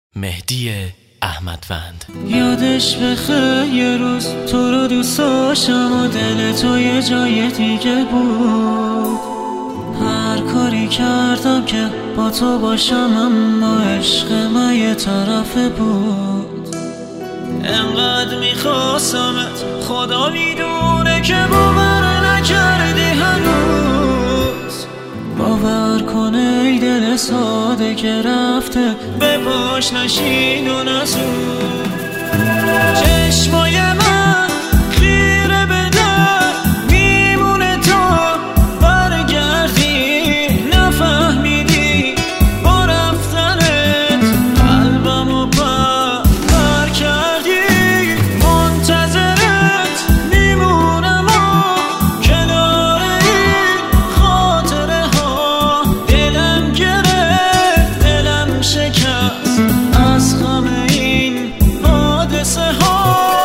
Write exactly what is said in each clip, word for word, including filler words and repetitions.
مهدی احمدوند. یادش بخیر یه روز تو رو دوست داشتم و دل تو یه جای دیگه بود. هر کاری کردم که با تو باشم اما عشق من یه طرفه بود. انقدر میخواستمت خدا میدونه که باور نکردی هنوز. باور کنه ای دل ساده که رفته به پاش نشین و نزود. چشمای من خیره به در میمونه تا برگردی. نفهمیدی با رفتنت قلبم و پر کردی. منتظرت میمونم و کنار این خاطره ها. دلم گرفت دلم شکست از غم این حادثه ها.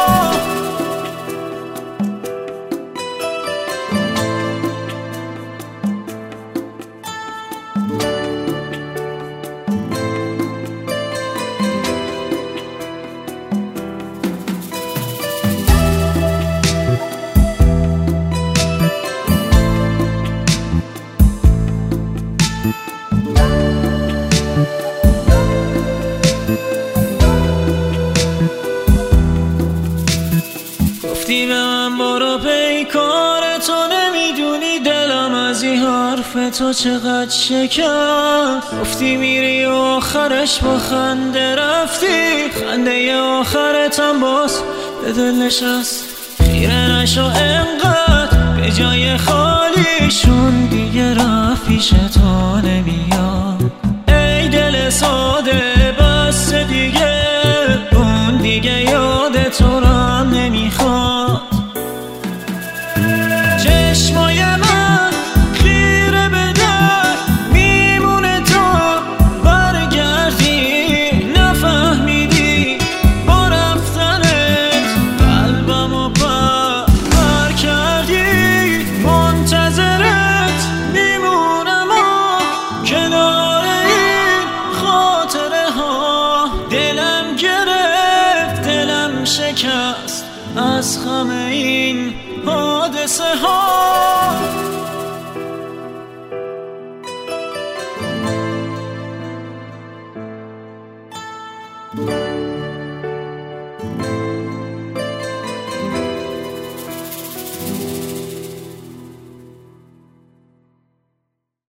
گفتی به من برو پیکار تو، نمیدونی دلم از این حرف تو چقدر شکست. گفتی میری و آخرش با خنده رفتی. خنده آخرتم باز به دل نشست. خیره نشو انقدر به جای خالیشون دیگه رفت پیش تو نمیاد. ای دل ساده بس دیگه اون دیگه یاد تو را نمیخواد. چشمای من خیره به در میمونه تا برگردی. نفهمیدی با رفتنت قلبم و پر کردی. منتظرت میمونم و کنار این خاطره ها. دلم گرفت دلم شکست از غم این حادثه ها.